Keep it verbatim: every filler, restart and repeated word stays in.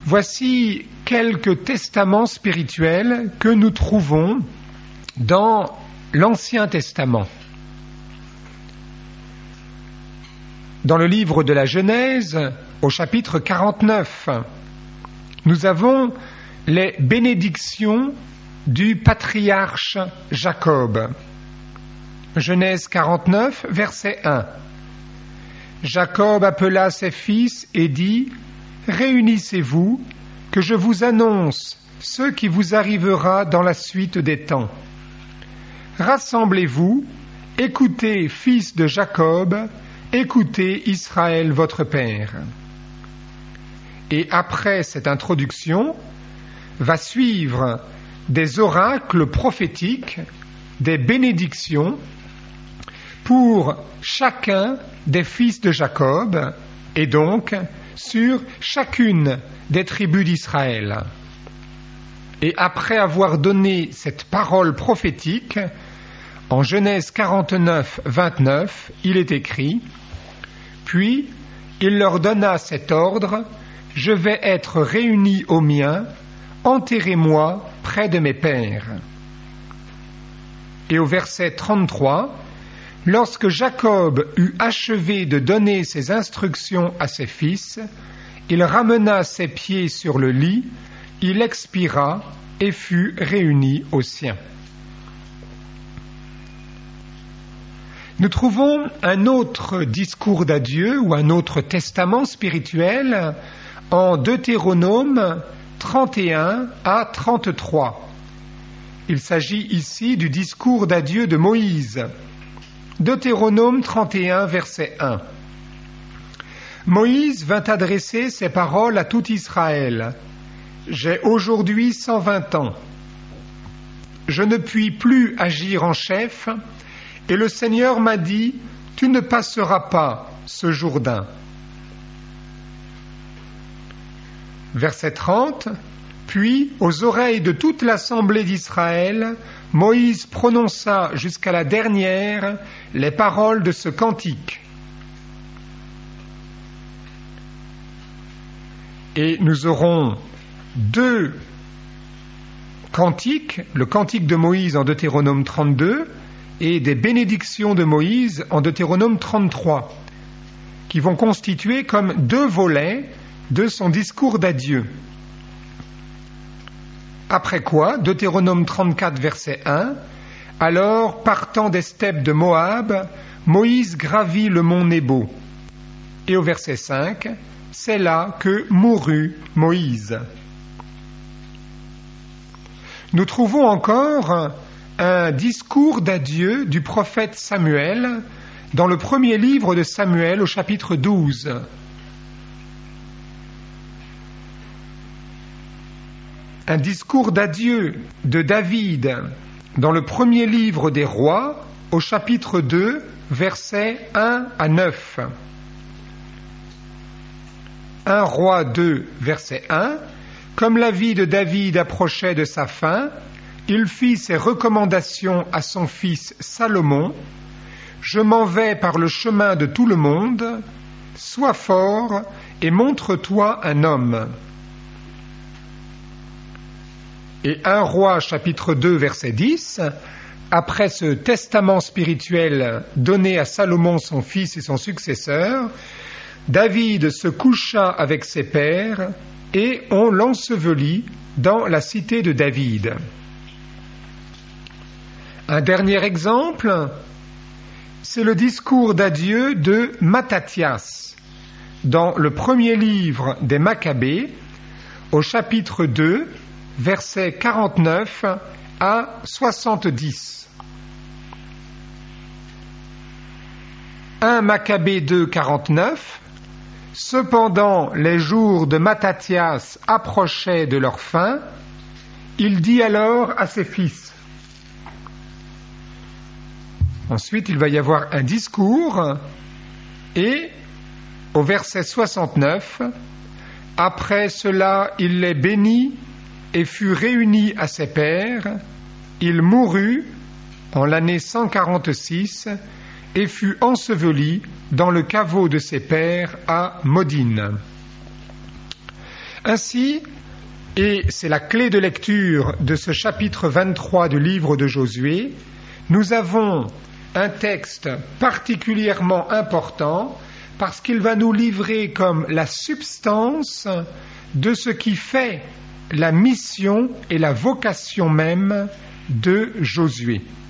Voici quelques testaments spirituels que nous trouvons dans l'Ancien Testament. Dans le livre de la Genèse, au chapitre quarante-neuf, nous avons les bénédictions du patriarche Jacob. Genèse quarante-neuf, verset un. Jacob appela ses fils et dit : Réunissez-vous, que je vous annonce ce qui vous arrivera dans la suite des temps. Rassemblez-vous, écoutez, fils de Jacob, écoutez, Israël, votre père. Et après cette introduction, va suivre des oracles prophétiques, des bénédictions pour chacun des fils de Jacob, et donc sur chacune des tribus d'Israël. Et après avoir donné cette parole prophétique, en Genèse quarante-neuf, vingt-neuf, il est écrit : Puis il leur donna cet ordre : Je vais être réuni aux miens, enterrez-moi près de mes pères. Et au verset trente-trois, lorsque Jacob eut achevé de donner ses instructions à ses fils, il ramena ses pieds sur le lit, il expira et fut réuni aux siens. Nous trouvons un autre discours d'adieu ou un autre testament spirituel en Deutéronome trente et un à trente-trois. Il s'agit ici du discours d'adieu de Moïse. Deutéronome trente et un, verset un. Moïse vint adresser ces paroles à tout Israël. J'ai aujourd'hui cent vingt ans. Je ne puis plus agir en chef, et le Seigneur m'a dit : Tu ne passeras pas ce Jourdain. Verset trente. Puis, aux oreilles de toute l'assemblée d'Israël, Moïse prononça jusqu'à la dernière les paroles de ce cantique. Et nous aurons deux cantiques, le cantique de Moïse en Deutéronome trente-deux et des bénédictions de Moïse en Deutéronome trente-trois, qui vont constituer comme deux volets de son discours d'adieu. Après quoi, Deutéronome trente-quatre, verset un, alors, partant des steppes de Moab, Moïse gravit le mont Nébo. Et au verset cinq, c'est là que mourut Moïse. Nous trouvons encore un discours d'adieu du prophète Samuel dans le premier livre de Samuel au chapitre douze. Un discours d'adieu de David dans le premier livre des rois au chapitre deux, versets un à neuf. un roi deux, verset un. Comme la vie de David approchait de sa fin, il fit ses recommandations à son fils Salomon. Je m'en vais par le chemin de tout le monde, sois fort et montre-toi un homme. Et un roi, chapitre deux, verset dix, après ce testament spirituel donné à Salomon, son fils et son successeur, David se coucha avec ses pères et on l'ensevelit dans la cité de David. Un dernier exemple, c'est le discours d'adieu de Mattathias dans le premier livre des Maccabées, au chapitre deux, versets quarante-neuf à soixante-dix. un Maccabée deux, quarante-neuf. Cependant, les jours de Mattathias approchaient de leur fin. Il dit alors à ses fils. Ensuite, il va y avoir un discours et au verset soixante-neuf, après cela, il les bénit et fut réuni à ses pères. Il mourut en l'année cent quarante-six et fut enseveli dans le caveau de ses pères à Modine. Ainsi, et c'est la clé de lecture de ce chapitre vingt-trois du livre de Josué, nous avons un texte particulièrement important parce qu'il va nous livrer comme la substance de ce qui fait la mission et la vocation même de Josué.